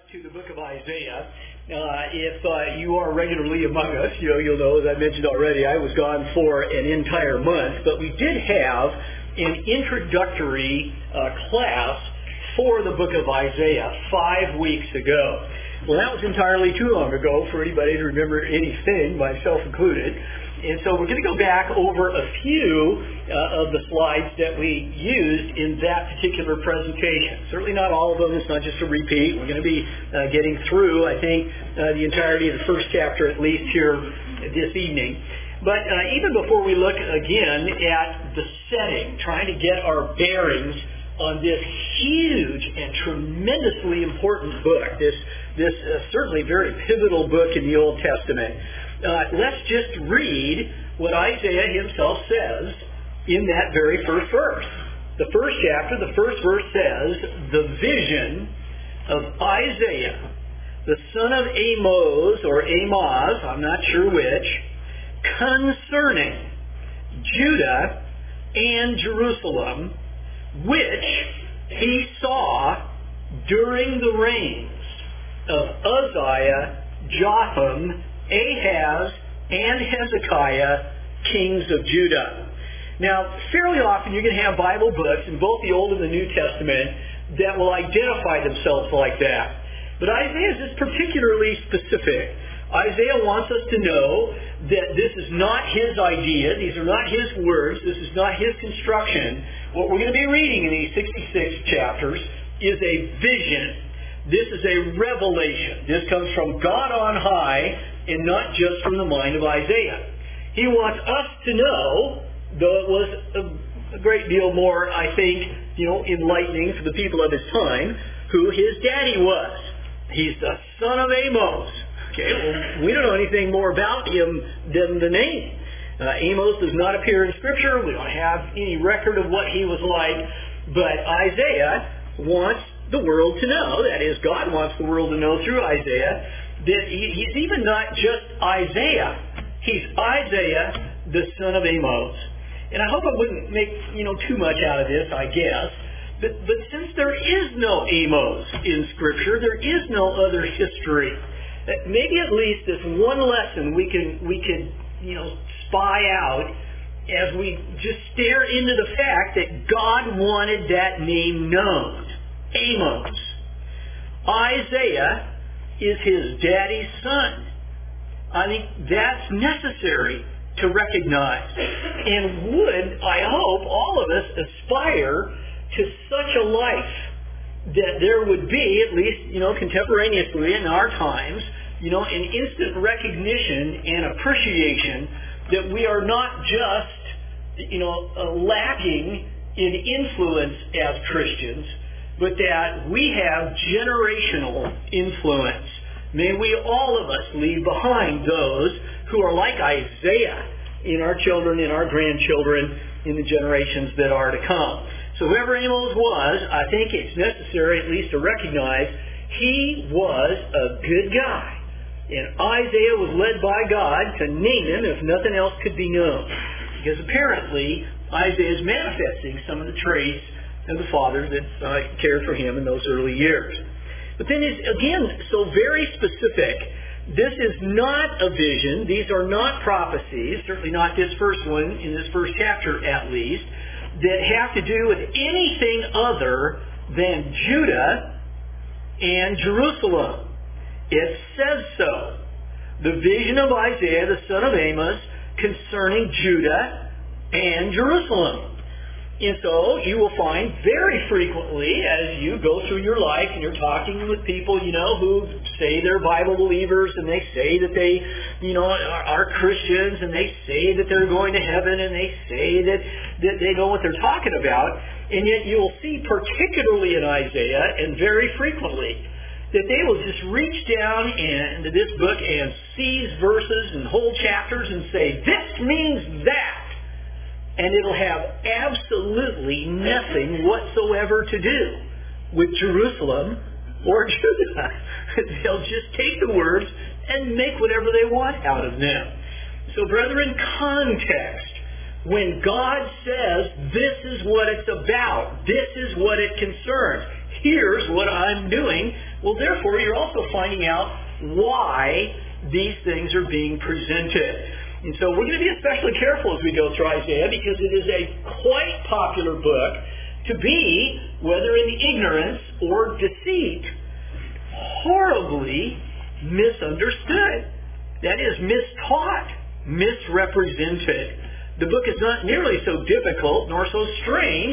to the book of Isaiah. If you are regularly among us, you'll know, as I mentioned already, I was gone for an entire month, but we did have an introductory class for the book of Isaiah 5 weeks ago. Well, that was entirely too long ago for anybody to remember anything, myself included. And so we're going to go back over a few of the slides that we used in that particular presentation. Certainly not all of them. It's not just a repeat. We're going to be getting through, I think, the entirety of the first chapter at least here this evening. But even before we look again at the setting, trying to get our bearings on this huge and tremendously important book, this certainly very pivotal book in the Old Testament, let's just read what Isaiah himself says in that very first verse. The first chapter, the first verse says, "The vision of Isaiah, the son of Amos, or Amoz, I'm not sure which, concerning Judah and Jerusalem, which he saw during the reigns of Uzziah, Jotham, Ahaz, and Hezekiah, kings of Judah." Now, fairly often you're going to have Bible books in both the Old and the New Testament that will identify themselves like that. But Isaiah is particularly specific. Isaiah wants us to know that this is not his idea, these are not his words, this is not his construction. What we're going to be reading in these 66 chapters is a vision. This is a revelation. This comes from God on high and not just from the mind of Isaiah. He wants us to know, though it was a great deal more, I think, enlightening for the people of his time, who his daddy was. He's the son of Amos. Okay, well, we don't know anything more about him than the name. Amos does not appear in Scripture. We don't have any record of what he was like. But Isaiah wants the world to know, that is, God wants the world to know through Isaiah, that he's even not just Isaiah. He's Isaiah, the son of Amos. And I hope I wouldn't make too much out of this, I guess. But since there is no Amos in Scripture, there is no other history. Maybe at least this one lesson we could spy out as we just stare into the fact that God wanted that name known. Amos. Isaiah is his daddy's son. I think that's necessary to recognize. And would, I hope, all of us aspire to such a life that there would be, at least, contemporaneously in our times, an instant recognition and appreciation that we are not just, lacking in influence as Christians, but that we have generational influence. May we, all of us, leave behind those who are like Isaiah in our children, in our grandchildren, in the generations that are to come. So whoever Amos was, I think it's necessary at least to recognize he was a good guy. And Isaiah was led by God to name him if nothing else could be known. Because apparently Isaiah is manifesting some of the traits of the father that cared for him in those early years. But then it's, again, so very specific. This is not a vision. These are not prophecies, certainly not this first one, in this first chapter at least, that have to do with anything other than Judah and Jerusalem. It says so. The vision of Isaiah, the son of Amos, concerning Judah and Jerusalem. And so you will find very frequently as you go through your life and you're talking with people, who say they're Bible believers and they say that they, are Christians and they say that they're going to heaven and they say that they know what they're talking about. And yet you'll see particularly in Isaiah and very frequently that they will just reach down into this book and seize verses and whole chapters and say, this means that. And it'll have absolutely nothing whatsoever to do with Jerusalem or Judah. They'll just take the words and make whatever they want out of them. So, brethren, context. When God says, this is what it's about, this is what it concerns, here's what I'm doing. Well, therefore, you're also finding out why these things are being presented. And so we're going to be especially careful as we go through Isaiah, because it is a quite popular book to be, whether in ignorance or deceit, horribly misunderstood. That is, mistaught, misrepresented. The book is not nearly so difficult nor so strange,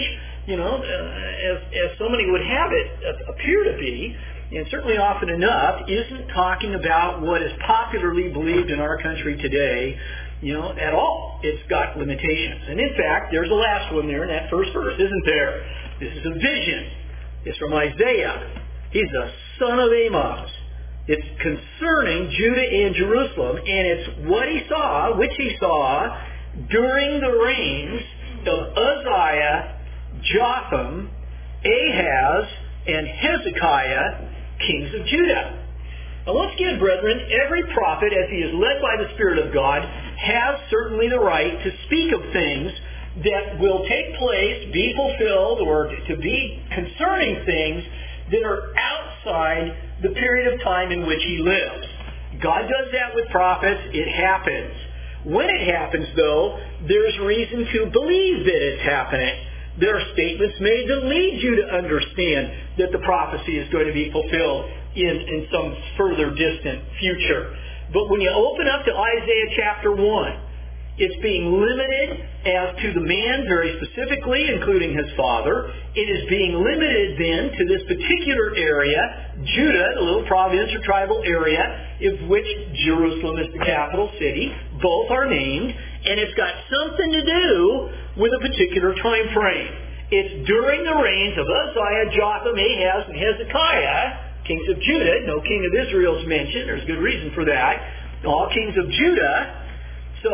as so many would have it appear to be, and certainly often enough isn't talking about what is popularly believed in our country today, at all. It's got limitations. And in fact, there's a last one there in that first verse, isn't there? This is a vision. It's from Isaiah. He's the son of Amos. It's concerning Judah and Jerusalem, and it's what he saw, which he saw during the reigns of Uzziah, Jotham, Ahaz, and Hezekiah, kings of Judah. Now once again, brethren, every prophet, as he is led by the Spirit of God, has certainly the right to speak of things that will take place, be fulfilled, or to be concerning things that are outside the period of time in which he lives. God does that with prophets. It happens. When it happens, though, there's reason to believe that it's happening. There are statements made that lead you to understand that the prophecy is going to be fulfilled in some further distant future. But when you open up to Isaiah chapter 1, it's being limited as to the man very specifically, including his father. It is being limited then to this particular area, Judah, the little province or tribal area, of which Jerusalem is the capital city. Both are named, and it's got something to do with a particular time frame. It's during the reigns of Uzziah, Jotham, Ahaz, and Hezekiah, kings of Judah. No king of Israel is mentioned. There's good reason for that. All kings of Judah. So,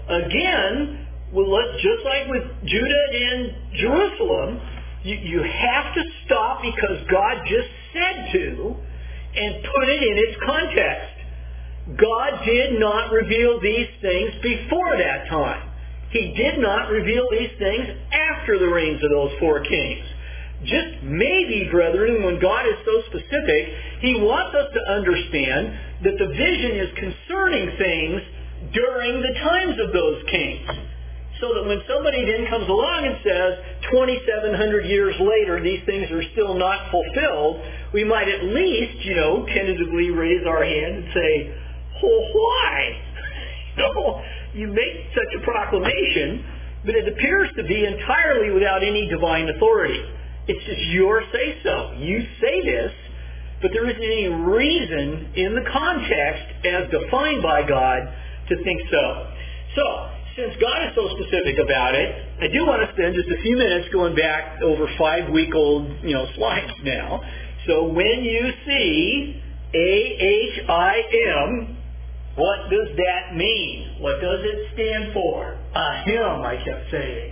again, just like with Judah and Jerusalem, you have to stop because God just said to and put it in its context. God did not reveal these things before that time. He did not reveal these things after the reigns of those four kings. Just maybe, brethren, when God is so specific, He wants us to understand that the vision is concerning things during the times of those kings. So that when somebody then comes along and says, 2,700 years later, these things are still not fulfilled, we might at least, tentatively raise our hand and say, well, why? You make such a proclamation, but it appears to be entirely without any divine authority. It's just your say-so. You say this, but there isn't any reason in the context as defined by God to think so. So, since God is so specific about it, I do want to spend just a few minutes going back over 5-week-old, slides now. So when you see AHIM, what does that mean? What does it stand for? Ahim, I kept saying.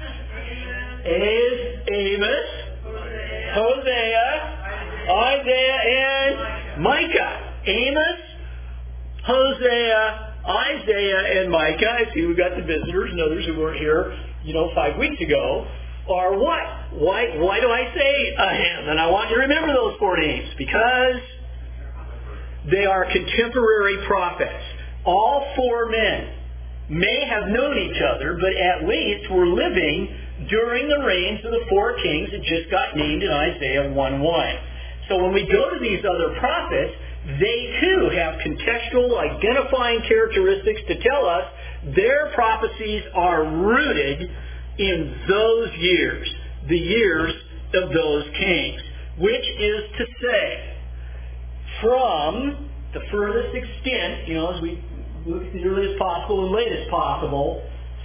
Amos, Hosea, Isaiah, and Micah. Amos, Hosea, Isaiah, and Micah. I see we've got the visitors and others who weren't here, 5 weeks ago. Are what? Why do I say Ahim? And I want you to remember those four names because they are contemporary prophets. All four men may have known each other, but at least were living during the reigns of the four kings that just got named in Isaiah 1:1. So when we go to these other prophets, they too have contextual identifying characteristics to tell us their prophecies are rooted in those years, the years of those kings, which is to say, from the furthest extent, as we look at the earliest possible and latest possible,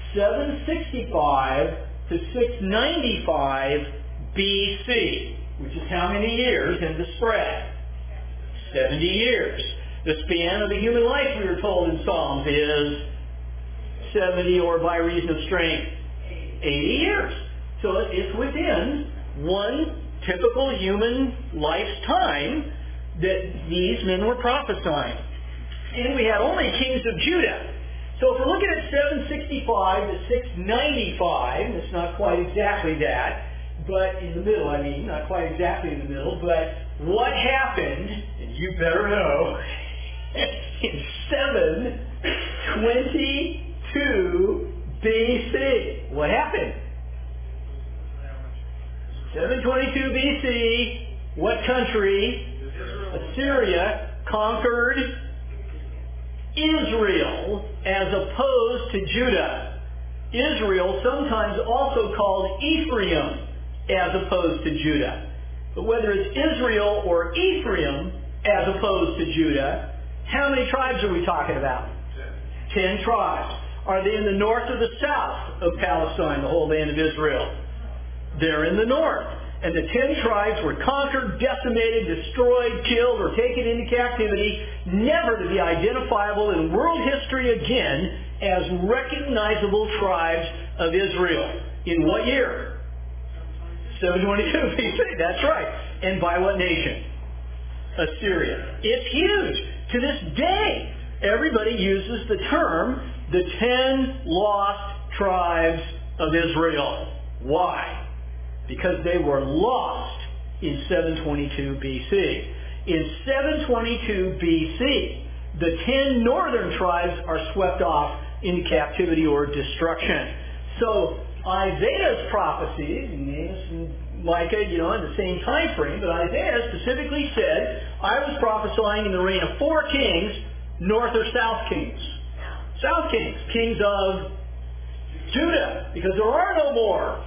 765 to 695 BC, which is how many years in the spread? 70 years. The span of the human life, we are told in Psalms, is 70 or by reason of strength, 80 years. So it's within one typical human life's time that these men were prophesying. And we had only kings of Judah. So if we're looking at 765 to 695, it's not quite exactly that, but in the middle, I mean, not quite exactly in the middle, but what happened, and you better know, in 722 BC. What happened? 722 BC, what country? Assyria conquered Israel as opposed to Judah. Israel, sometimes also called Ephraim, as opposed to Judah. But whether it's Israel or Ephraim as opposed to Judah, how many tribes are we talking about? 10 tribes. Are they in the north or the south of Palestine, the whole land of Israel? They're in the north. And the 10 tribes were conquered, decimated, destroyed, killed, or taken into captivity, never to be identifiable in world history again as recognizable tribes of Israel. In what year? 722 BC. That's right. And by what nation? Assyria. It's huge. To this day, everybody uses the term the 10 lost tribes of Israel. Why? Because they were lost in 722 BC. In 722 BC, the 10 northern tribes are swept off into captivity or destruction. So Isaiah's prophecies, Amos and Micah, in the same time frame, but Isaiah specifically said, I was prophesying in the reign of 4 kings, north or south kings. South kings, kings of Judah, because there are no more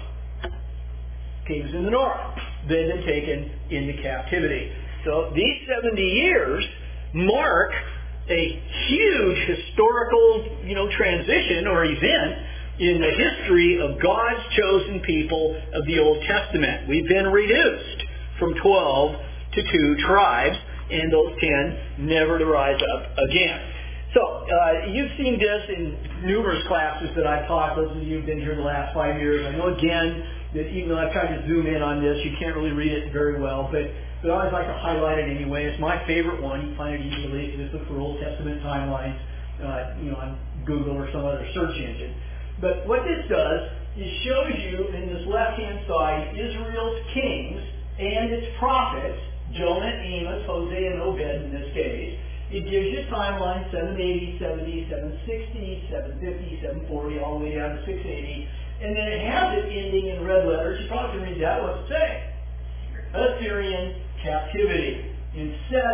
kings in the north. They've been taken into captivity. So these 70 years mark a huge historical, transition or event in the history of God's chosen people of the Old Testament. We've been reduced from 12 to 2 tribes, and those 10 never to rise up again. So, you've seen this in numerous classes that I've taught. Those of you who've been here the last 5 years. I know, again, that even though I've tried to zoom in on this, you can't really read it very well, but I always like to highlight it anyway. It's my favorite one. You can find it easily. Just look for Old Testament timelines, on Google or some other search engine. But what this does is shows you in this left-hand side Israel's kings and its prophets, Jonah, Amos, Hosea, and Obed in this case. It gives you timeline 780, 70, 760, 750, 740, all the way down to 680. And then it has it ending in red letters. You probably can read that. What's it say? Assyrian captivity. In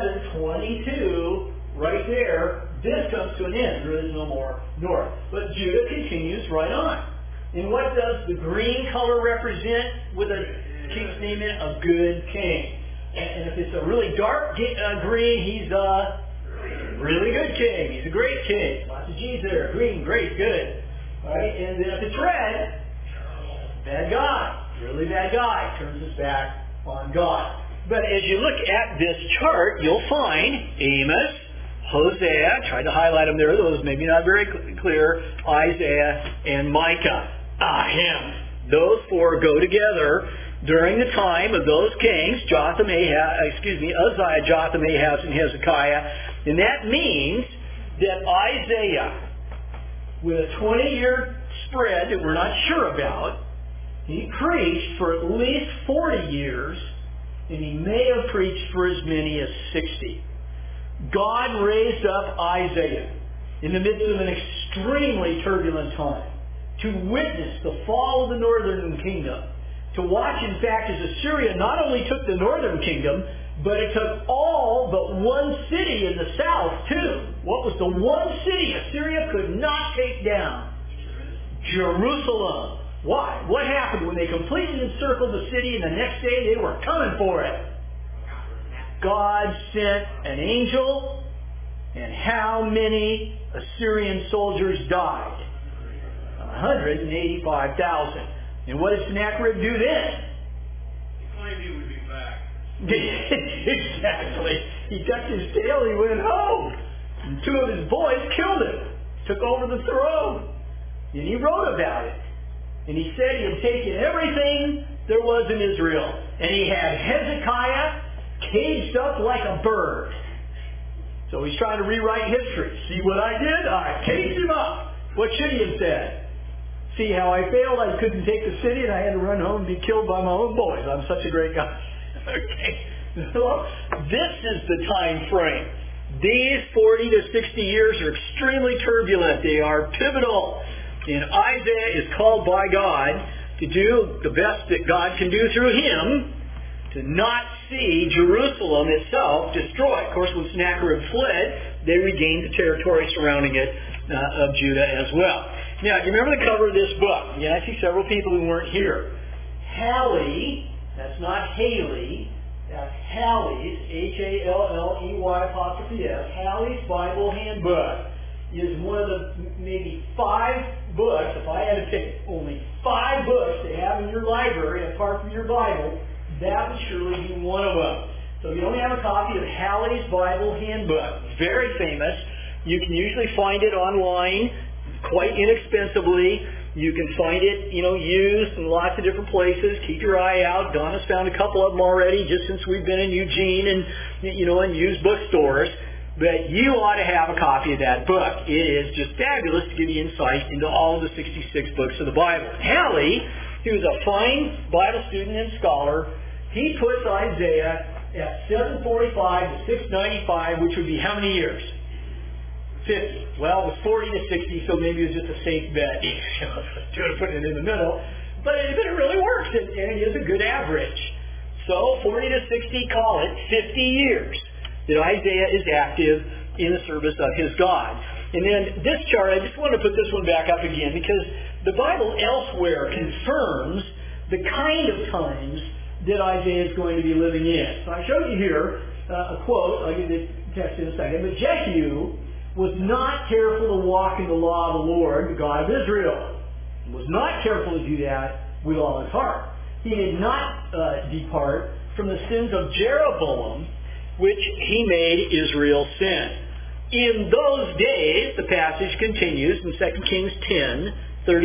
722, right there, this comes to an end. There is no more north. But Judah continues right on. And what does the green color represent with a king's name in it? A good king. And if it's a really dark green, he's a really good king. He's a great king. Lots of G's there. Green, great, good. All right? And then if it's red, bad guy. Really bad guy. Turns his back on God. But as you look at this chart, you'll find Amos, Hosea, tried to highlight them there, those maybe not very clear, Isaiah, and Micah. Those 4 go together during the time of those kings, Uzziah, Jotham, Ahaz, and Hezekiah. And that means that Isaiah, with a 20-year spread that we're not sure about, he preached for at least 40 years, and he may have preached for as many as 60. God raised up Isaiah in the midst of an extremely turbulent time to witness the fall of the northern kingdom, to watch, in fact, as Assyria not only took the northern kingdom, but it took all but one city in the south, too. What was the one city Assyria could not take down? Jerusalem. Why? What happened when they completely encircled the city and the next day they were coming for it? God sent an angel, and how many Assyrian soldiers died? 185,000. And what did Sennacherib do then? He claimed he would be back. Exactly. He tucked his tail, he went home. And 2 of his boys killed him, took over the throne. And he wrote about it. And he said he had taken everything there was in Israel. And he had Hezekiah caged up like a bird. So he's trying to rewrite history. See what I did? I caged him up. What should he have said? see how I failed. I couldn't take the city, and I had to run home and be killed by my own boys. I'm such a great guy. Okay. So this is the time frame. These 40 to 60 years are extremely turbulent. They are pivotal. And Isaiah is called by God to do the best that God can do through him to not see Jerusalem itself destroyed. Of course, when Sennacherib fled, they regained the territory surrounding it of Judah as well. Now, do you remember the cover of this book? Yeah, I see several people who weren't here. Halley, that's not Haley, that's Halley's, Halley', Halley's Bible Handbook is one of the maybe 5 books, if I had to pick only 5 books to have in your library apart from your Bible, that would surely be one of them. So if you don't have a copy of Halley's Bible Handbook, very famous. You can usually find it online quite inexpensively. You can find it, used in lots of different places. Keep your eye out. Donna's found a couple of them already just since we've been in Eugene and, in used bookstores. But you ought to have a copy of that book. It is just fabulous to give you insight into all of the 66 books of the Bible. Halley, he was a fine Bible student and scholar. He puts Isaiah at 745 to 695, which would be how many years? 50. Well, it was 40 to 60, so maybe it was just a safe bet. Putting it in the middle. But it really works, and it is a good average. So 40 to 60, call it 50 years that Isaiah is active in the service of his God. And then this chart, I just want to put this one back up again because the Bible elsewhere confirms the kind of times that Isaiah is going to be living in. So I showed you here a quote. I'll give you the text in a second. But Jehu was not careful to walk in the law of the Lord, the God of Israel. He was not careful to do that with all his heart. He did not depart from the sins of Jeroboam, which he made Israel sin. In those days, the passage continues in 2 Kings 10,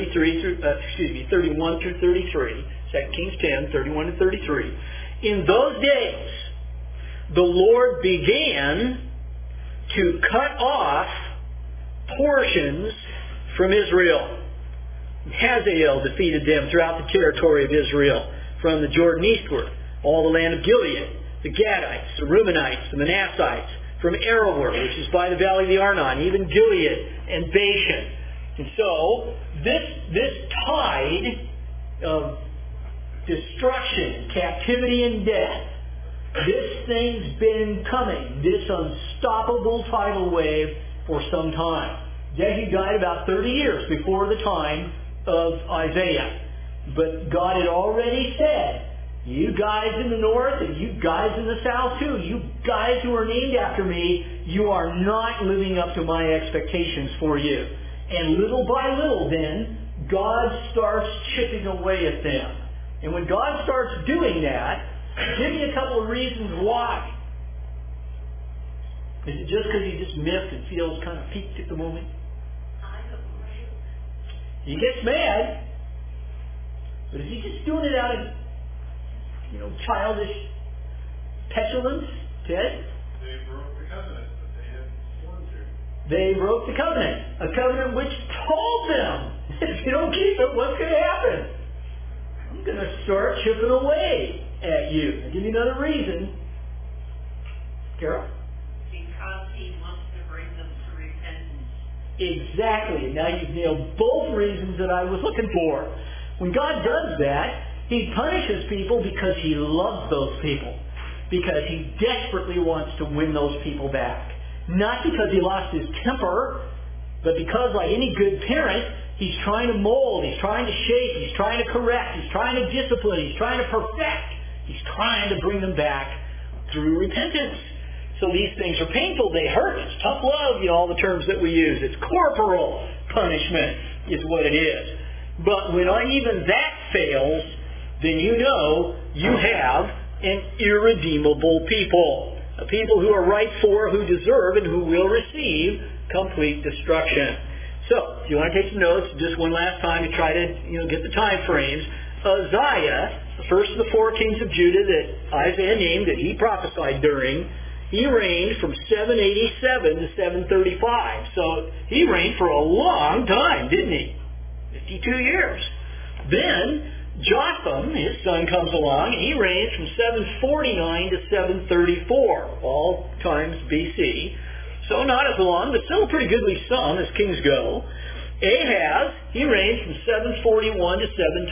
31 through 33. 2 Kings 10, 31 to 33. In those days, the Lord began to cut off portions from Israel. Hazael defeated them throughout the territory of Israel, from the Jordan eastward, all the land of Gilead, the Gadites, the Reubenites, the Manassites, from Aroer, which is by the valley of the Arnon, even Gilead and Bashan. And so, this tide of destruction, captivity, and death, this thing's been coming, this unstoppable tidal wave, for some time. Jehu died about 30 years before the time of Isaiah. But God had already said, you guys in the north and you guys in the south too, you guys who are named after me, you are not living up to my expectations for you. And little by little then, God starts chipping away at them. And when God starts doing that, I'll give you a couple of reasons why. Is it just because he just missed and feels kind of peaked at the moment? He gets mad. But is he just doing it out of, childish petulance, Ted? They broke the covenant that they had sworn to. They broke the covenant. A covenant which told them, if you don't keep it, what's going to happen? I'm going to start chipping away at you. I'll give you another reason. Carol? Because he wants to bring them to repentance. Exactly. Now you've nailed both reasons that I was looking for. When God does that, he punishes people because he loves those people. Because he desperately wants to win those people back. Not because he lost his temper, but because, like any good parent, he's trying to mold, he's trying to shape, he's trying to correct, he's trying to discipline, he's trying to perfect. He's trying to bring them back through repentance. So these things are painful, they hurt, it's tough love, all the terms that we use. It's corporal punishment is what it is. But when even that fails, then you know you have an irredeemable people. A people who are right for, who deserve, and who will receive complete destruction. So, if you want to take some notes, just one last time to try to get the time frames. Uzziah, the first of the 4 kings of Judah that Isaiah named, that he prophesied during, he reigned from 787 to 735. So he reigned for a long time, didn't he? 52 years. Then Jotham, his son, comes along, and he reigns from 749 to 734, all times BC. So not as long, but still a pretty goodly sum as kings go. Ahaz, he reigns from 741 to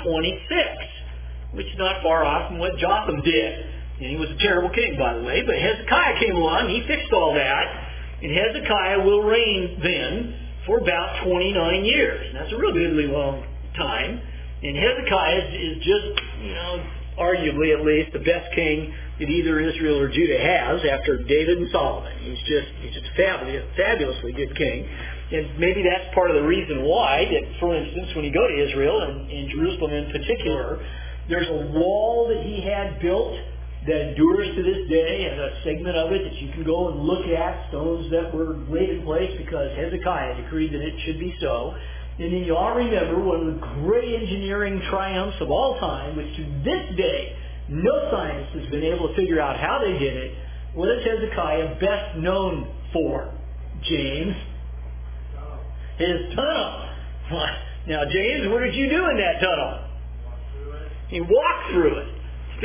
726, which is not far off from what Jotham did. And he was a terrible king, by the way, but Hezekiah came along, he fixed all that, and Hezekiah will reign then for about 29 years. And that's a real goodly long time. And Hezekiah is just, arguably at least, the best king that either Israel or Judah has after David and Solomon. He's just a fabulously good king. And maybe that's part of the reason why that, for instance, when you go to Israel, and in Jerusalem in particular, there's a wall that he had built that endures to this day, and a segment of it that you can go and look at, stones that were laid in place because Hezekiah decreed that it should be so. And then you all remember one of the great engineering triumphs of all time, which to this day, no scientist has been able to figure out how they did it. What is Hezekiah best known for, James? His tunnel. Now, James, what did you do in that tunnel? He walked through it.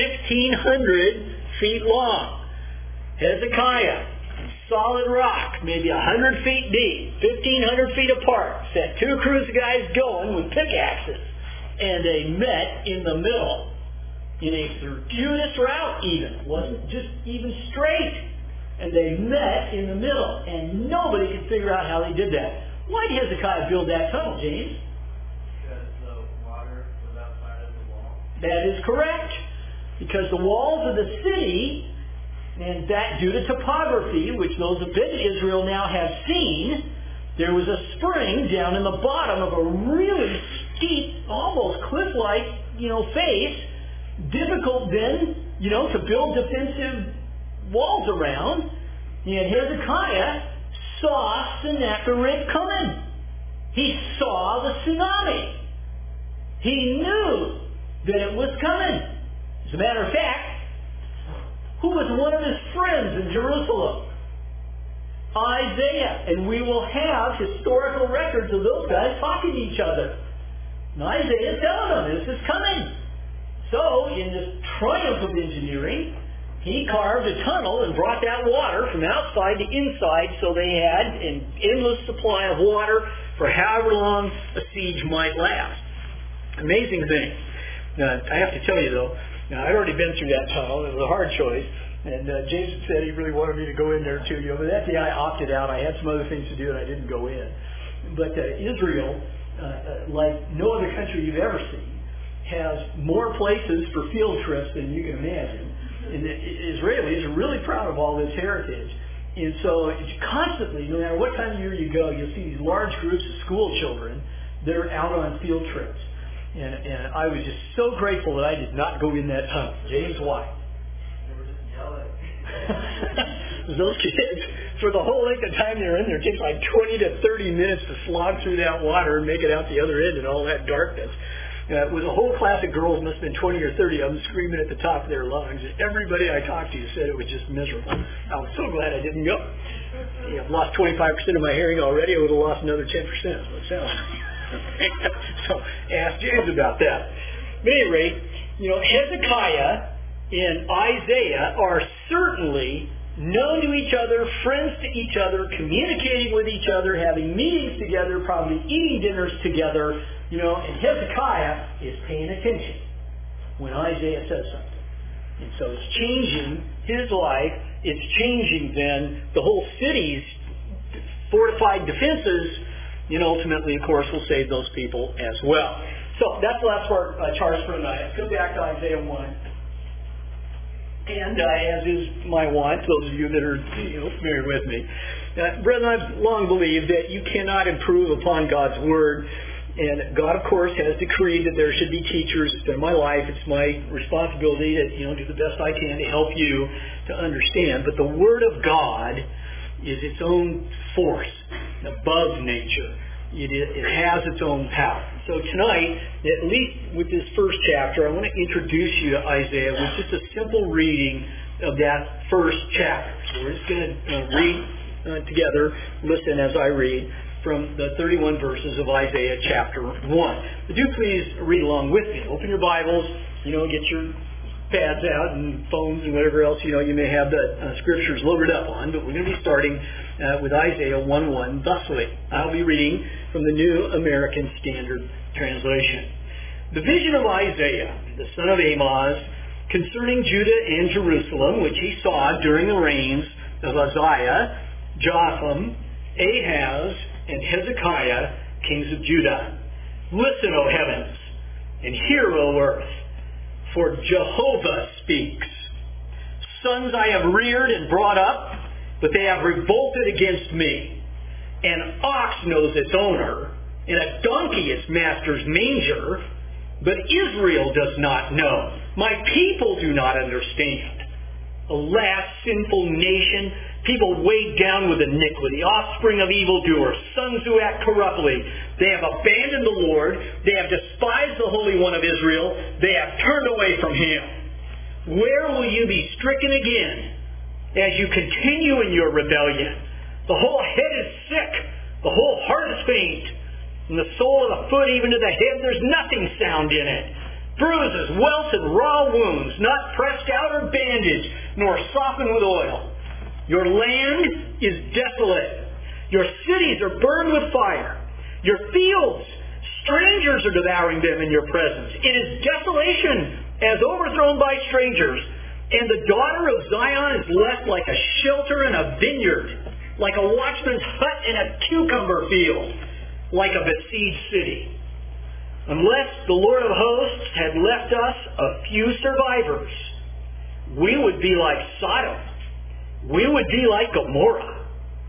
1,500 feet long. Hezekiah, solid rock, maybe 100 feet deep, 1,500 feet apart, set two crews of guys going with pickaxes, and they met in the middle in a circuitous route even. It wasn't just even straight. And they met in the middle, and nobody could figure out how they did that. Why did Hezekiah build that tunnel, James? Because the water was outside of the wall. That is correct. Because the walls of the city, and that due to topography, which those of Israel now have seen, there was a spring down in the bottom of a really steep, almost cliff-like, face. Difficult then, to build defensive walls around. And Hezekiah saw Sennacherib coming. He saw the tsunami. He knew that it was coming. As a matter of fact, who was one of his friends in Jerusalem? Isaiah. And we will have historical records of those guys talking to each other. And Isaiah is telling them, this is coming. So, in this triumph of engineering, he carved a tunnel and brought that water from outside to inside so they had an endless supply of water for however long a siege might last. Amazing thing. Now, I have to tell you, though, I'd already been through that tunnel. It was a hard choice. And Jason said he really wanted me to go in there, too. But that day I opted out. I had some other things to do, and I didn't go in. But Israel, like no other country you've ever seen, has more places for field trips than you can imagine. And the Israelis are really proud of all this heritage. And so it's constantly, no matter what time of year you go, you'll see these large groups of school children that are out on field trips. And I was just so grateful that I did not go in that tunnel. James, why? They were just yelling. Those kids, for the whole length of time they're in there, it takes like 20 to 30 minutes to slog through that water and make it out the other end in all that darkness. With a whole class of girls, must have been 20 or 30 of them screaming at the top of their lungs. Everybody I talked to said it was just miserable. I was so glad I didn't go. I've lost 25% of my hearing already. I would have lost another 10%. That's what it sounds like. So ask James about that. But at any rate, Hezekiah and Isaiah are certainly known to each other, friends to each other, communicating with each other, having meetings together, probably eating dinners together, and Hezekiah is paying attention when Isaiah says something. And so it's changing his life. It's changing then the whole city's fortified defenses, and ultimately, of course, will save those people as well. So that's the last part, charge for tonight. Let's go back to Isaiah 1. And as is my want, those of you that are familiar with me, brethren, I've long believed that you cannot improve upon God's Word. And God, of course, has decreed that there should be teachers. It's been my life. It's my responsibility to do the best I can to help you to understand. But the Word of God is its own force, above nature. It has its own power. So tonight, at least with this first chapter, I want to introduce you to Isaiah with just a simple reading of that first chapter. So we're just going to read together, listen as I read. from the 31 verses of Isaiah chapter 1. But do please read along with me. Open your Bibles, get your pads out and phones and whatever else, you may have the scriptures loaded up on. But we're going to be starting with Isaiah 1:1 thusly. I'll be reading from the New American Standard Translation. The vision of Isaiah, the son of Amoz, concerning Judah and Jerusalem, which he saw during the reigns of Uzziah, Jotham, Ahaz, and Hezekiah, kings of Judah. Listen, O heavens, and hear, O earth, for Jehovah speaks. Sons I have reared and brought up, but they have revolted against me. An ox knows its owner, and a donkey its master's manger, but Israel does not know. My people do not understand. Alas, sinful nation, people weighed down with iniquity, offspring of evildoers, sons who act corruptly. They have abandoned the Lord. They have despised the Holy One of Israel. They have turned away from Him. Where will you be stricken again as you continue in your rebellion? The whole head is sick. The whole heart is faint. From the sole of the foot even to the head, there's nothing sound in it. Bruises, welts, and raw wounds, not pressed out or bandaged, nor softened with oil. Your land is desolate. Your cities are burned with fire. Your fields, strangers are devouring them in your presence. It is desolation, as overthrown by strangers. And the daughter of Zion is left like a shelter in a vineyard, like a watchman's hut in a cucumber field, like a besieged city. Unless the Lord of hosts had left us a few survivors, we would be like Sodom. We would be like Gomorrah.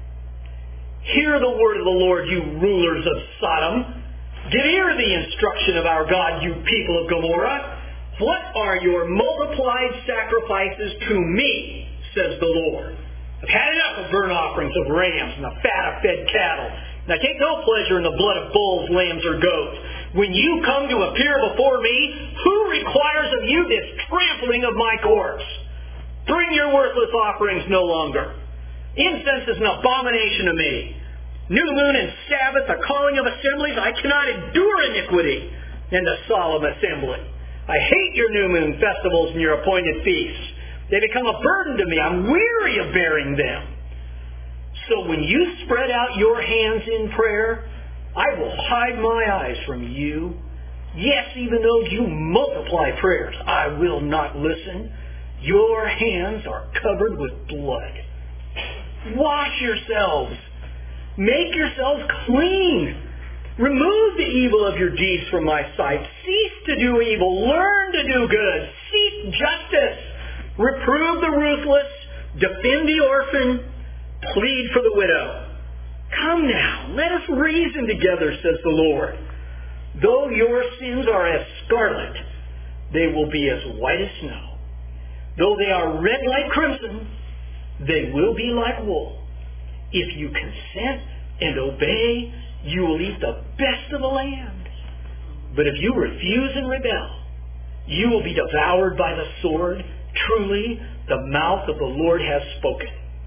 Hear the word of the Lord, you rulers of Sodom. Give ear to the instruction of our God, you people of Gomorrah. What are your multiplied sacrifices to me, says the Lord? I've had enough of burnt offerings of rams and the fat of fed cattle. And I take no pleasure in the blood of bulls, lambs, or goats. When you come to appear before me, who requires of you this trampling of my courts? Bring your worthless offerings no longer. Incense is an abomination to me. New moon and Sabbath, the calling of assemblies, I cannot endure iniquity and the solemn assembly. I hate your new moon festivals and your appointed feasts. They become a burden to me. I'm weary of bearing them. So when you spread out your hands in prayer, I will hide my eyes from you. Yes, even though you multiply prayers, I will not listen. Your hands are covered with blood. Wash yourselves. Make yourselves clean. Remove the evil of your deeds from my sight. Cease to do evil. Learn to do good. Seek justice. Reprove the ruthless. Defend the orphan. Plead for the widow. Come now, let us reason together, says the Lord. Though your sins are as scarlet, they will be as white as snow. Though they are red like crimson, they will be like wool. If you consent and obey, you will eat the best of the land. But if you refuse and rebel, you will be devoured by the sword. Truly, the mouth of the Lord has spoken.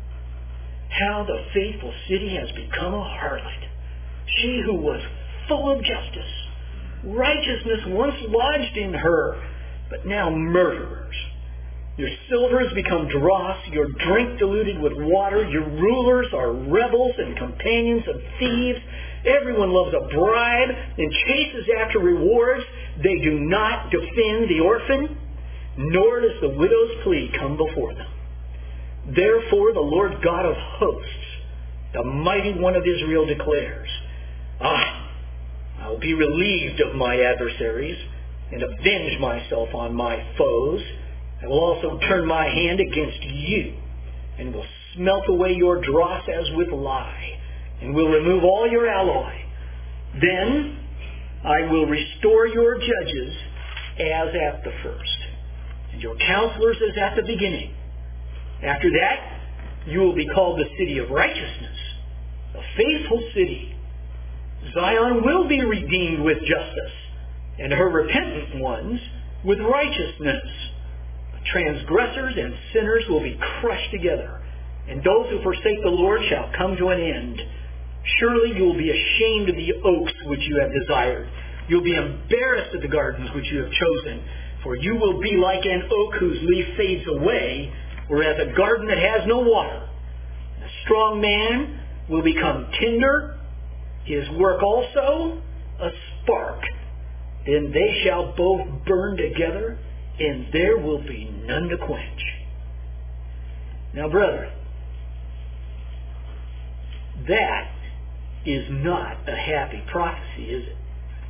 How the faithful city has become a harlot. She who was full of justice. Righteousness once lodged in her, but now murderers. Your silver has become dross, your drink diluted with water. Your rulers are rebels and companions of thieves. Everyone loves a bribe and chases after rewards. They do not defend the orphan, nor does the widow's plea come before them. Therefore the Lord God of hosts, the mighty one of Israel, declares, I will be relieved of my adversaries and avenge myself on my foes. I will also turn my hand against you and will smelt away your dross as with lye and will remove all your alloy. Then I will restore your judges as at the first, and your counselors as at the beginning. After that, you will be called the city of righteousness, a faithful city. Zion will be redeemed with justice, and her repentant ones with righteousness. Transgressors and sinners will be crushed together, and those who forsake the Lord shall come to an end. Surely you will be ashamed of the oaks which you have desired. You'll be embarrassed of the gardens which you have chosen. For you will be like an oak whose leaf fades away, whereas a garden that has no water. A strong man will become tinder, his work also a spark. Then they shall both burn together, and there will be none to quench. Now, brethren, that is not a happy prophecy, is it?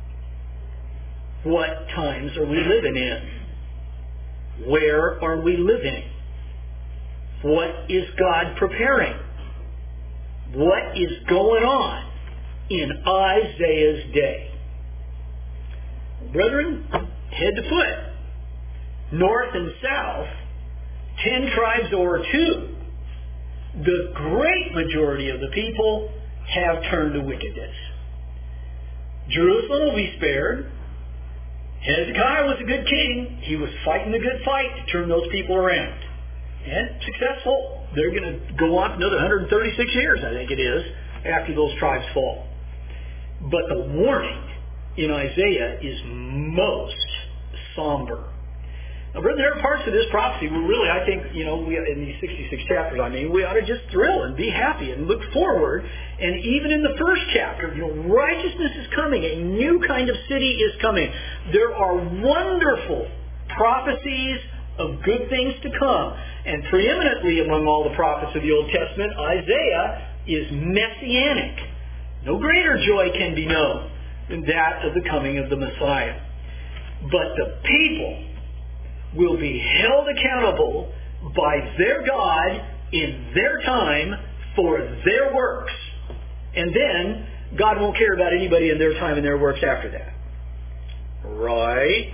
What times are we living in? Where are we living? What is God preparing? What is going on in Isaiah's day? Brethren, head to foot, north and south, 10 tribes or 2, the great majority of the people have turned to wickedness. Jerusalem will be spared. Hezekiah was a good king. He was fighting a good fight to turn those people around. And successful. They're going to go on another 136 years, I think it is, after those tribes fall. But the warning in Isaiah is most somber. Now, brethren, there are parts of this prophecy where really, I think, in these 66 chapters, we ought to just thrill and be happy and look forward. And even in the first chapter, righteousness is coming. A new kind of city is coming. There are wonderful prophecies of good things to come. And preeminently among all the prophets of the Old Testament, Isaiah is messianic. No greater joy can be known than that of the coming of the Messiah. But the people will be held accountable by their God in their time for their works. And then God won't care about anybody in their time and their works after that. Right?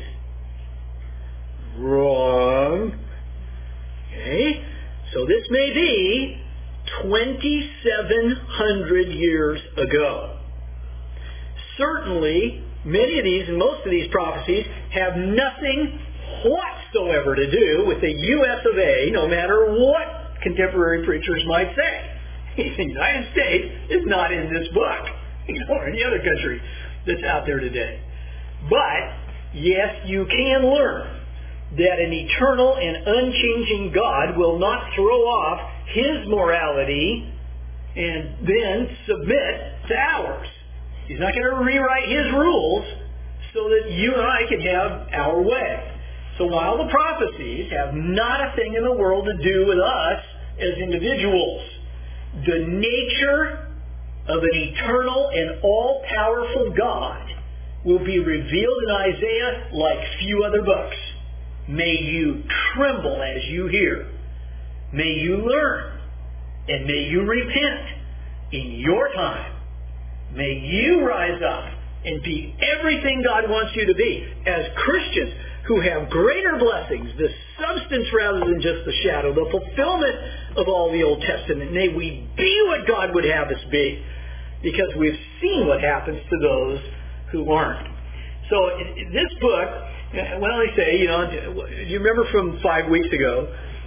Wrong. Okay? So this may be 2,700 years ago. Certainly, many of these and most of these prophecies have nothing whatsoever to do with the U.S. of A., no matter what contemporary preachers might say. The United States is not in this book, or any other country that's out there today. But, yes, you can learn that an eternal and unchanging God will not throw off His morality and then submit to ours. He's not going to rewrite His rules so that you and I can have our way. So while the prophecies have not a thing in the world to do with us as individuals, the nature of an eternal and all-powerful God will be revealed in Isaiah like few other books. May you tremble as you hear. May you learn. And may you repent in your time. May you rise up and be everything God wants you to be as Christians who have greater blessings, the substance rather than just the shadow, the fulfillment of all the Old Testament. May we be what God would have us be, because we've seen what happens to those who aren't. So this book, well, I say, do you remember from 5 weeks ago,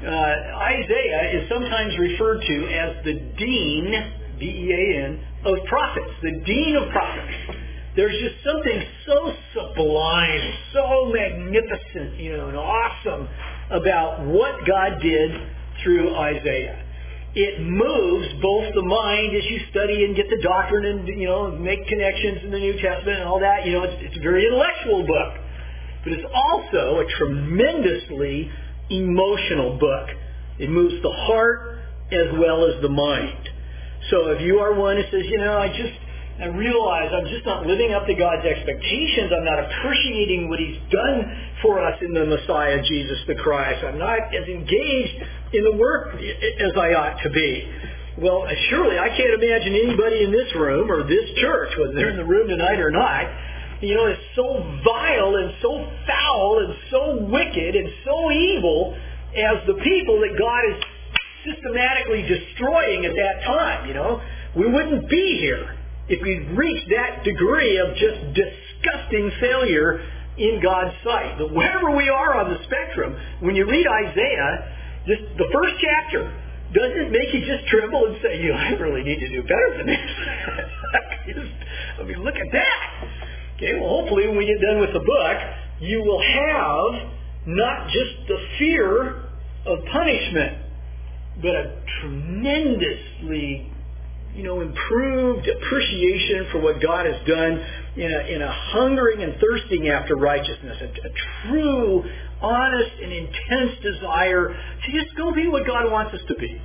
Isaiah is sometimes referred to as the dean, D-E-A-N, of prophets, the dean of prophets. There's just something so sublime, so magnificent, and awesome about what God did through Isaiah. It moves both the mind as you study and get the doctrine and, make connections in the New Testament and all that. It's a very intellectual book. But it's also a tremendously emotional book. It moves the heart as well as the mind. So if you are one who says, I realize I'm just not living up to God's expectations. I'm not appreciating what He's done for us in the Messiah, Jesus the Christ. I'm not as engaged in the work as I ought to be. Well, surely I can't imagine anybody in this room or this church, whether they're in the room tonight or not, is so vile and so foul and so wicked and so evil as the people that God is systematically destroying at that time. We wouldn't be here if we reached that degree of just disgusting failure in God's sight. But wherever we are on the spectrum, when you read Isaiah, just the first chapter, doesn't it make you just tremble and say, I really need to do better than this? I mean, look at that. Okay, well, hopefully when we get done with the book, you will have not just the fear of punishment, but a tremendously, improved appreciation for what God has done in a hungering and thirsting after righteousness, a true, honest, and intense desire to just go be what God wants us to be.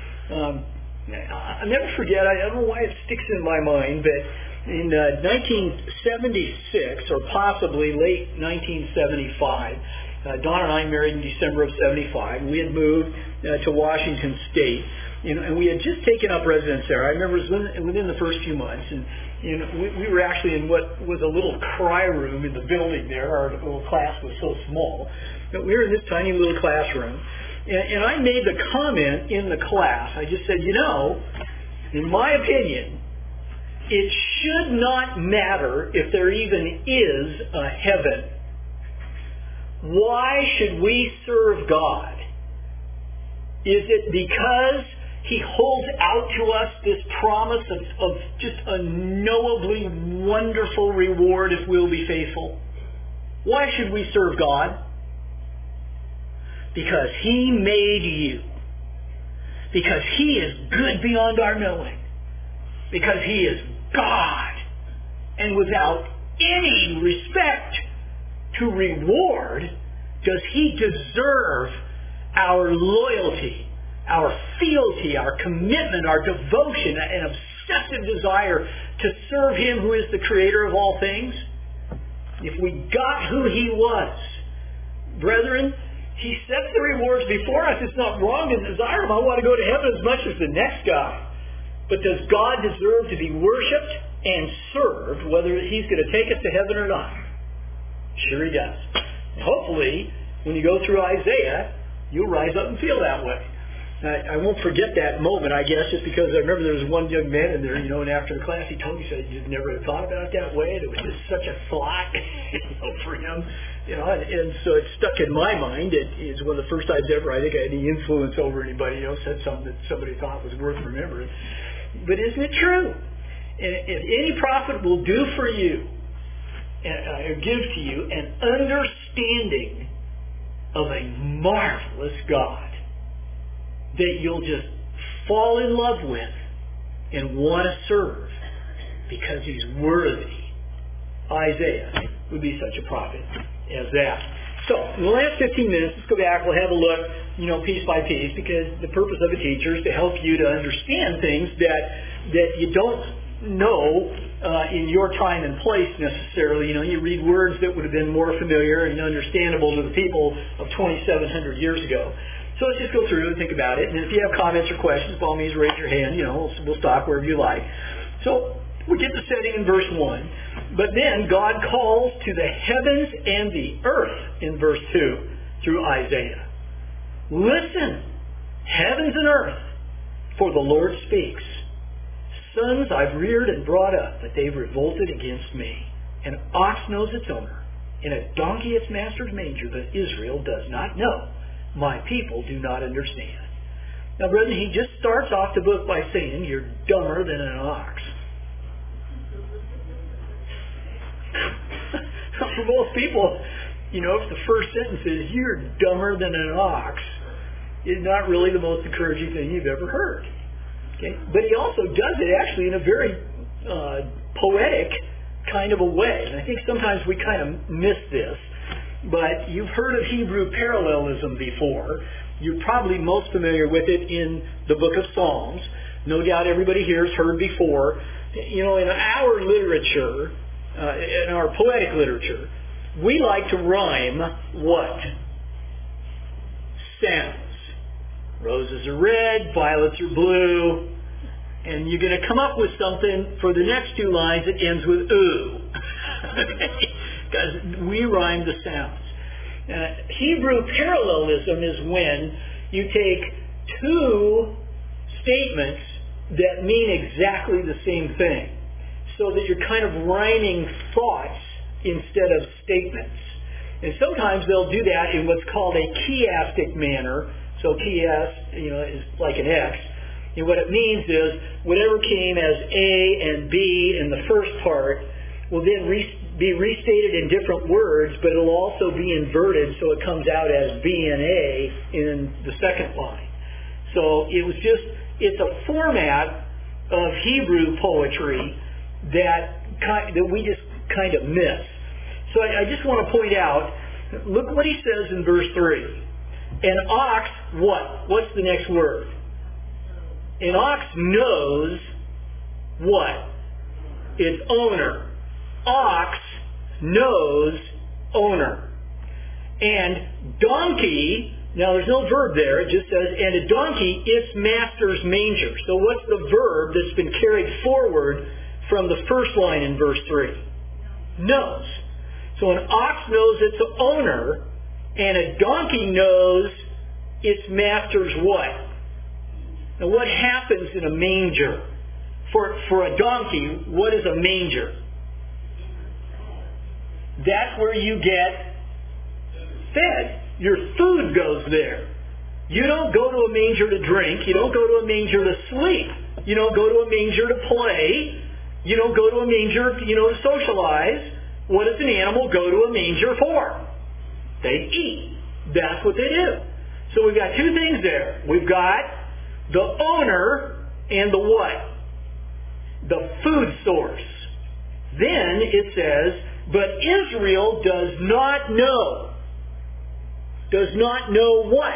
I'll never forget, I don't know why it sticks in my mind, but in 1976, or possibly late 1975, Dawn and I married in December of 75. We had moved to Washington State, and we had just taken up residence there. I remember it was within the first few months, and we were actually in what was a little cry room in the building there. Our little class was so small. But we were in this tiny little classroom, and I made the comment in the class. I just said, in my opinion, it should not matter if there even is a heaven. Why should we serve God? Is it because He holds out to us this promise of just unknowably wonderful reward if we'll be faithful? Why should we serve God? Because He made you. Because He is good beyond our knowing. Because He is God. And without any respect to reward, does He deserve our loyalty, our fealty, our commitment, our devotion, an obsessive desire to serve Him who is the creator of all things? If we got who He was, brethren, He sets the rewards before us. It's not wrong to desire Him. I want to go to heaven as much as the next guy. But does God deserve to be worshipped and served, whether He's going to take us to heaven or not? Sure He does. Hopefully, when you go through Isaiah, you'll rise up and feel that way. I won't forget that moment, I guess, just because I remember there was one young man in there, and after the class he told me, he said, "You'd never have thought about it that way. And it was just such a thought, for him, and so it stuck in my mind. It's one of the first times ever I think I had any influence over anybody, said something that somebody thought was worth remembering. But isn't it true? And if any prophet will do for you, or give to you an understanding of a marvelous God that you'll just fall in love with and want to serve because He's worthy. Isaiah would be such a prophet as that. So, in the last 15 minutes, let's go back. We'll have a look, piece by piece, because the purpose of a teacher is to help you to understand things that you don't know in your time and place necessarily. You read words that would have been more familiar and understandable to the people of 2,700 years ago. So let's just go through and think about it. And if you have comments or questions, by all means, raise your hand. We'll stop wherever you like. So we get the setting in verse 1. But then God calls to the heavens and the earth in verse 2 through Isaiah. Listen, heavens and earth, for the Lord speaks. Sons I've reared and brought up, but they've revolted against me. An ox knows its owner, and a donkey its master's manger, but Israel does not know. My people do not understand. Now, brethren, he just starts off the book by saying, you're dumber than an ox. For most people, if the first sentence is, you're dumber than an ox, is not really the most encouraging thing you've ever heard. Okay? But he also does it actually in a very poetic kind of a way. And I think sometimes we kind of miss this. But you've heard of Hebrew parallelism before. You're probably most familiar with it in the book of Psalms. No doubt everybody here has heard before. In our literature, in our poetic literature, we like to rhyme what? Sounds. Roses are red, violets are blue, and you're going to come up with something for the next two lines that ends with ooh. Because we rhyme the sounds. Hebrew parallelism is when you take two statements that mean exactly the same thing, so that you're kind of rhyming thoughts instead of statements. And sometimes they'll do that in what's called a chiastic manner, So PS, is like an X. And what it means is whatever came as A and B in the first part will then be restated in different words, but it'll also be inverted so it comes out as B and A in the second line. So it's a format of Hebrew poetry that we just kind of miss. So I just want to point out, look what he says in verse 3. An ox, what? What's the next word? An ox knows what? Its owner. Ox knows owner. And donkey, now there's no verb there, it just says, and a donkey, its master's manger. So what's the verb that's been carried forward from the first line in verse 3? Knows. So an ox knows its owner, and a donkey knows its master's what? Now what happens in a manger? For a donkey, what is a manger? That's where you get fed. Your food goes there. You don't go to a manger to drink. You don't go to a manger to sleep. You don't go to a manger to play. You don't go to a manger, to socialize. What does an animal go to a manger for? They eat. That's what they do. So we've got two things there. We've got the owner and the what? The food source. Then it says, but Israel does not know. Does not know what?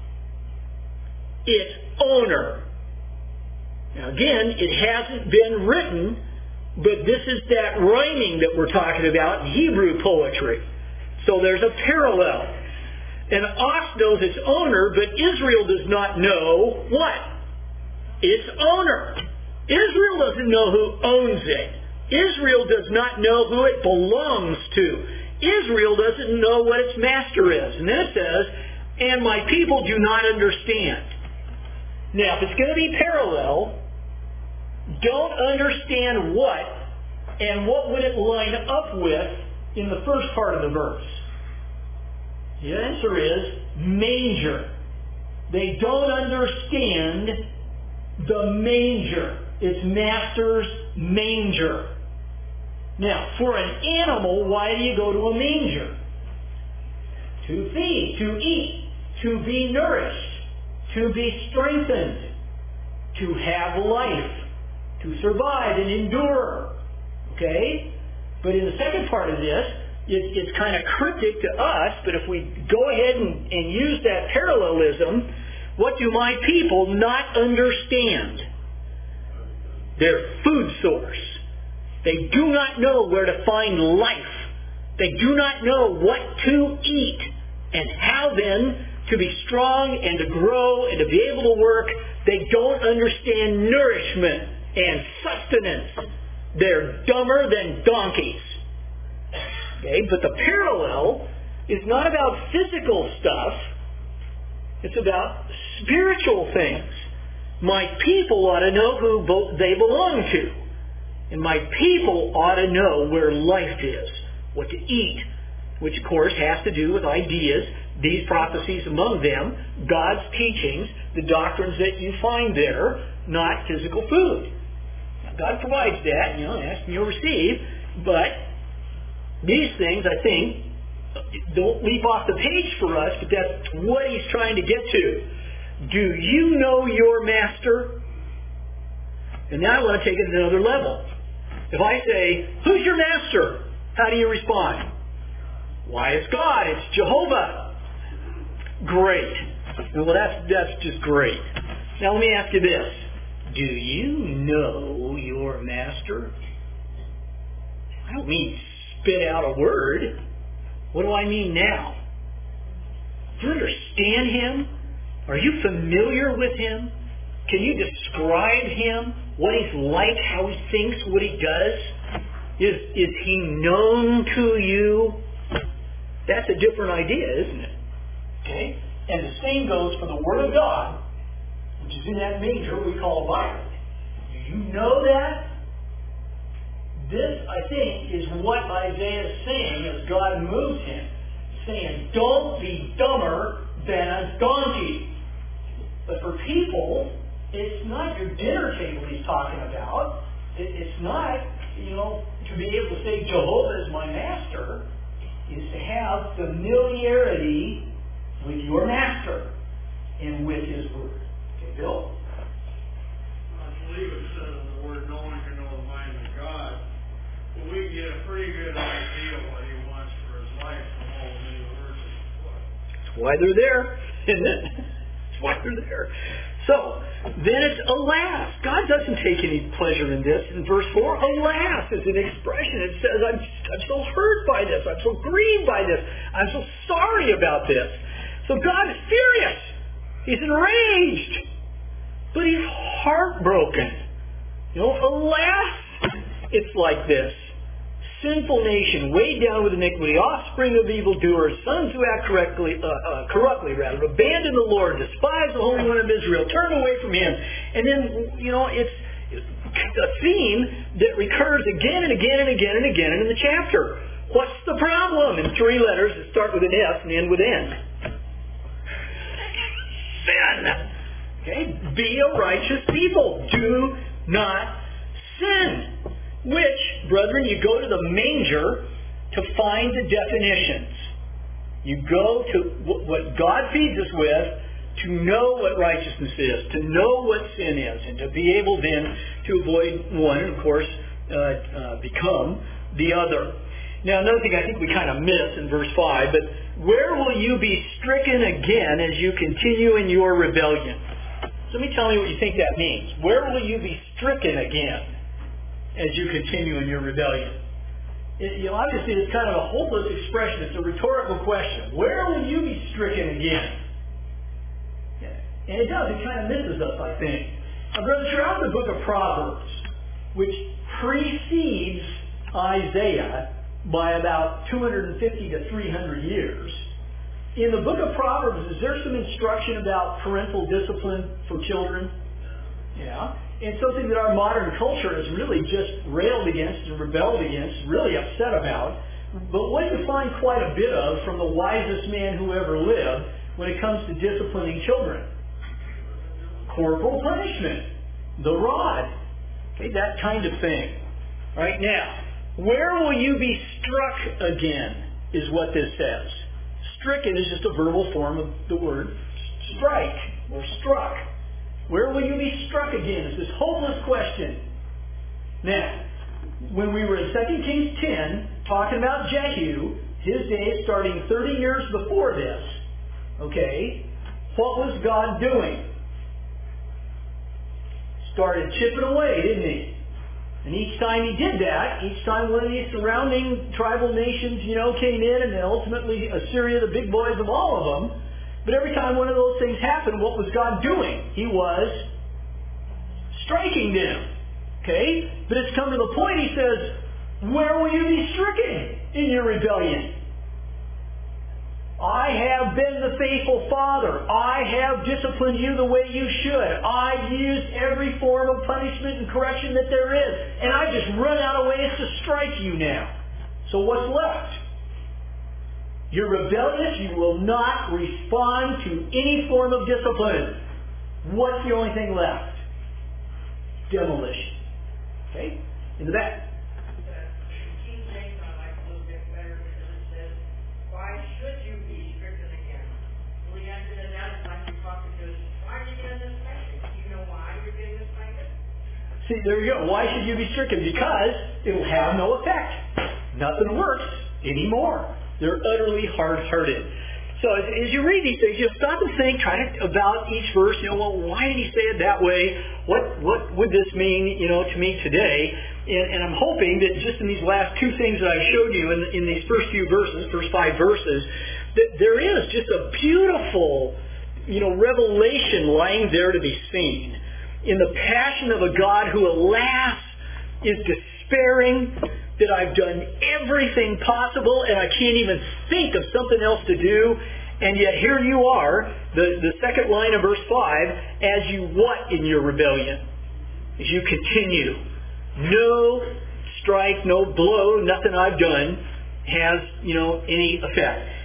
Its owner. Now again, it hasn't been written, but this is that rhyming that we're talking about in Hebrew poetry. So there's a parallel. An ox knows its owner, but Israel does not know what? Its owner. Israel doesn't know who owns it. Israel does not know who it belongs to. Israel doesn't know what its master is. And then it says, and my people do not understand. Now, if it's going to be parallel, don't understand what, and what would it line up with in the first part of the verse? The answer is manger. They don't understand the manger. Its master's manger. Now, for an animal, why do you go to a manger? To feed, to eat, to be nourished, to be strengthened, to have life, to survive and endure. Okay? But in the second part of this, it's kind of cryptic to us, but if we go ahead and use that parallelism, what do my people not understand? Their food source. They do not know where to find life. They do not know what to eat and how then to be strong and to grow and to be able to work. They don't understand nourishment and sustenance. They're dumber than donkeys. Okay, but the parallel is not about physical stuff. It's about spiritual things. My people ought to know who they belong to. And my people ought to know where life is, what to eat, which of course has to do with ideas, these prophecies among them, God's teachings, the doctrines that you find there, not physical food. Now, God provides that, ask and you'll receive, but these things, I think, don't leap off the page for us, but that's what he's trying to get to. Do you know your master? And now I want to take it to another level. If I say, who's your master? How do you respond? Why, it's God. It's Jehovah. Great. Well, that's just great. Now let me ask you this. Do you know your master? I don't mean spit out a word. What do I mean now? Do you understand him? Are you familiar with him? Can you describe him? What he's like, how he thinks, what he does? Is he known to you? That's a different idea, isn't it? Okay? And the same goes for the Word of God, which is in that manger we call a Bible. Do you know that? This, I think, is what Isaiah is saying as God moves him. Saying, don't be dumber than a donkey. But for people, it's not your dinner table he's talking about. It's not, to be able to say Jehovah is my master, is to have familiarity with your master and with his word. Okay, Bill? I believe it says in the word, no one can know the mind of God. But we can get a pretty good idea of what he wants for his life from all the many verses. That's why they're there, isn't it? That's why they're there. So, then it's alas. God doesn't take any pleasure in this. In verse 4, alas is an expression. It says, I'm so hurt by this. I'm so grieved by this. I'm so sorry about this. So God is furious. He's enraged. But he's heartbroken. Alas, it's like this. Sinful nation, weighed down with iniquity, offspring of evildoers, sons who act corruptly, abandon the Lord, despise the Holy One of Israel, turn away from him. And then, it's a theme that recurs again and again and again and again in the chapter. What's the problem? In 3 letters that start with an S and end with N. Sin. Okay? Be a righteous people. Do not sin. Which, brethren, you go to the manger to find the definitions. You go to what God feeds us with to know what righteousness is, to know what sin is, and to be able then to avoid one and, of course, become the other. Now, another thing I think we kind of miss in verse 5, but where will you be stricken again as you continue in your rebellion? So let me tell you what you think that means. Where will you be stricken again as you continue in your rebellion? Obviously, it's kind of a hopeless expression. It's a rhetorical question. Where will you be stricken again? And it does. It kind of misses us, I think. Now, brothers, throughout the book of Proverbs, which precedes Isaiah by about 250 to 300 years, in the book of Proverbs, is there some instruction about parental discipline for children? Yeah. And something that our modern culture has really just railed against and rebelled against, really upset about. But what you find quite a bit of from the wisest man who ever lived when it comes to disciplining children. Corporal punishment. The rod. Okay, that kind of thing. Right now, where will you be struck again is what this says. Stricken is just a verbal form of the word strike or struck. Where will you be struck again? It's this hopeless question. Now, when we were in 2 Kings 10, talking about Jehu, his days starting 30 years before this, okay, what was God doing? Started chipping away, didn't he? And each time he did that, each time one of these surrounding tribal nations, came in, and then ultimately Assyria, the big boys of all of them, but every time one of those things happened, what was God doing? He was striking them. Okay? But it's come to the point, he says, where will you be stricken in your rebellion? I have been the faithful father. I have disciplined you the way you should. I've used every form of punishment and correction that there is. And I've just run out of ways to strike you now. So what's left? You're rebellious. You will not respond to any form of discipline. What's the only thing left? Demolition. Okay? In the back. King James I like a little bit better because it says, why should you be stricken again? Well, the answer to that is like you're talking to us, why are you getting this message? Do you know why you're getting this message? See, there you go. Why should you be stricken? Because it will have no effect. Nothing works anymore. They're utterly hard-hearted. So as you read these things, you'll stop and think, about each verse. Well, why did he say it that way? What would this mean, to me today? And I'm hoping that just in these last two things that I showed you in these first few verses, first 5 verses, that there is just a beautiful, revelation lying there to be seen in the passion of a God who, alas, is despairing that I've done everything possible and I can't even think of something else to do. And yet here you are, the second line of verse 5, as you what in your rebellion? As you continue. No strike, no blow, nothing I've done has, any effect.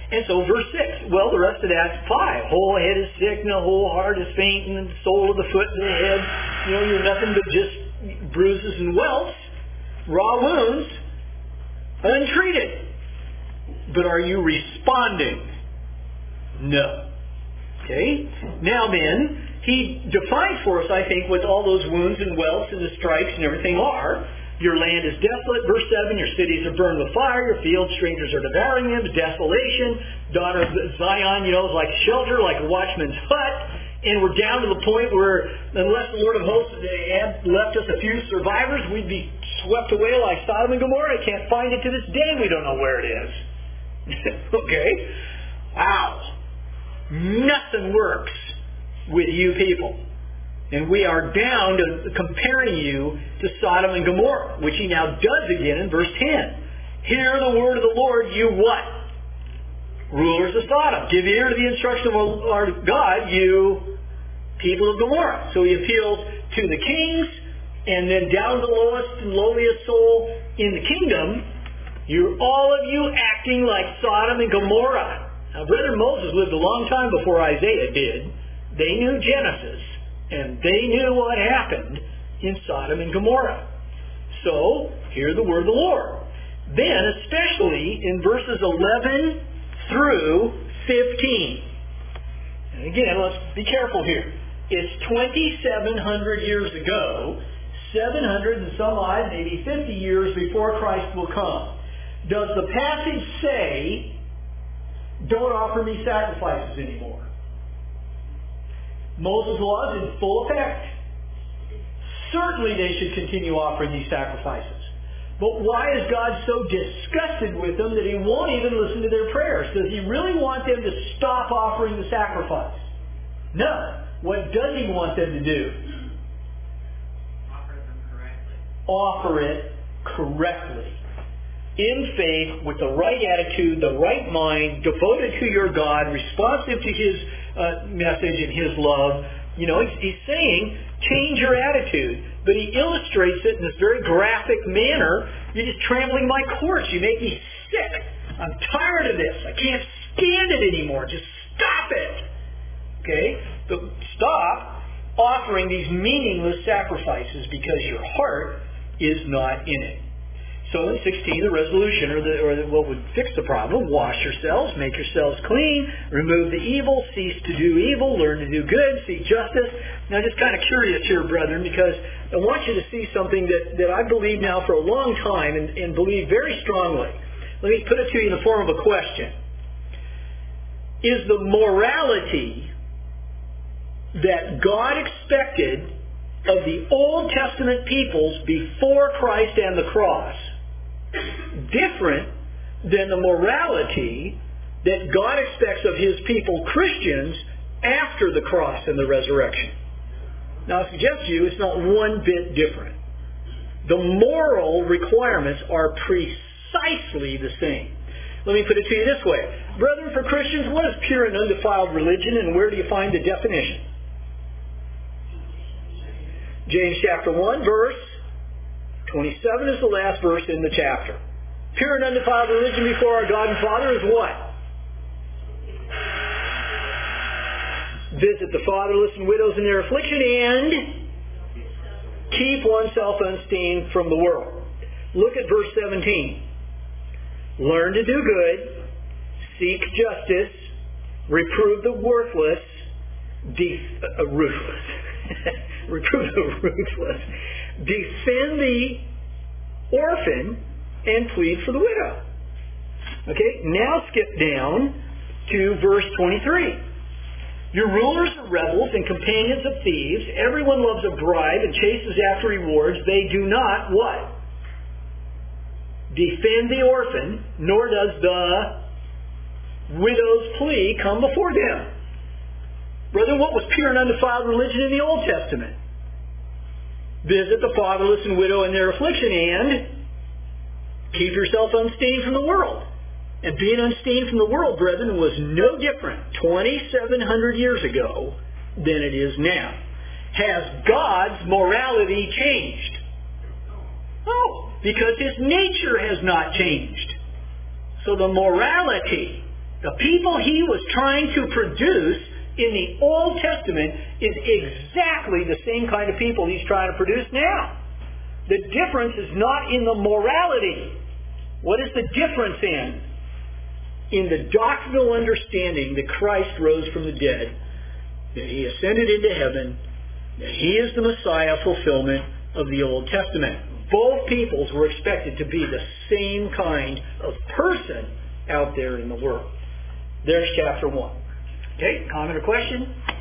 And so verse 6, well, the rest of that's fine. Whole head is sick, and the whole heart is faint, and the sole of the foot and the head, you're nothing but just bruises and welts, raw wounds, untreated. But are you responding? No. Okay? Now then, he defines for us, I think, what all those wounds and welts and the stripes and everything are. Your land is desolate, verse 7, your cities are burned with fire, your fields, strangers are devouring them, desolation, daughter of Zion, is like shelter, like a watchman's hut, and we're down to the point where, unless the Lord of hosts had left us a few survivors, we'd be swept away like Sodom and Gomorrah. I can't find it to this day, we don't know where it is. Okay? Wow. Nothing works with you people. And we are down to comparing you to Sodom and Gomorrah, which he now does again in verse 10. Hear the word of the Lord, you what? Rulers of Sodom. Give ear to the instruction of our God, you people of Gomorrah. So he appeals to the kings, and then down to the lowest and lowliest soul in the kingdom. You're all of you acting like Sodom and Gomorrah. Now, Brother Moses lived a long time before Isaiah did. They knew Genesis. And they knew what happened in Sodom and Gomorrah. So, hear the word of the Lord. Then, especially in verses 11 through 15. And again, let's be careful here. It's 2,700 years ago, 700 and some odd, maybe 50 years before Christ will come. Does the passage say, don't offer me sacrifices anymore? Moses' law is in full effect. Certainly they should continue offering these sacrifices. But why is God so disgusted with them that he won't even listen to their prayers? Does he really want them to stop offering the sacrifice? No. What does he want them to do? Offer them correctly. Offer it correctly. In faith, with the right attitude, the right mind, devoted to your God, responsive to his message and his love. He's saying, change your attitude. But he illustrates it in this very graphic manner. You're just trampling my course. You make me sick. I'm tired of this. I can't stand it anymore. Just stop it. Okay? But stop offering these meaningless sacrifices because your heart is not in it. So in 16, the resolution, or what would fix the problem, wash yourselves, make yourselves clean, remove the evil, cease to do evil, learn to do good, seek justice. Now, just kind of curious here, brethren, because I want you to see something that I believe now for a long time and believe very strongly. Let me put it to you in the form of a question. Is the morality that God expected of the Old Testament peoples before Christ and the cross different than the morality that God expects of his people, Christians, after the cross and the resurrection? Now, I suggest to you it's not one bit different. The moral requirements are precisely the same. Let me put it to you this way. Brethren, for Christians, what is pure and undefiled religion, and where do you find the definition? James chapter 1, verse 27 is the last verse in the chapter. Pure and undefiled religion before our God and Father is what? Visit the fatherless and widows in their affliction and keep oneself unstained from the world. Look at verse 17. Learn to do good, seek justice, reprove the worthless, reprove the ruthless, defend the orphan, and plead for the widow. Okay, now skip down to verse 23. Your rulers are rebels and companions of thieves. Everyone loves a bribe and chases after rewards. They do not, what? Defend the orphan, nor does the widow's plea come before them. Brethren, what was pure and undefiled religion in the Old Testament? Visit the fatherless and widow in their affliction and keep yourself unstained from the world. And being unstained from the world, brethren, was no different 2,700 years ago than it is now. Has God's morality changed? No, because his nature has not changed. So the morality The people he was trying to produce in the Old Testament is exactly the same kind of people he's trying to produce now. The difference is not in the morality. What is the difference in? In the doctrinal understanding that Christ rose from the dead, that he ascended into heaven, that he is the Messiah fulfillment of the Old Testament. Both peoples were expected to be the same kind of person out there in the world. There's chapter 1. Okay, comment or question?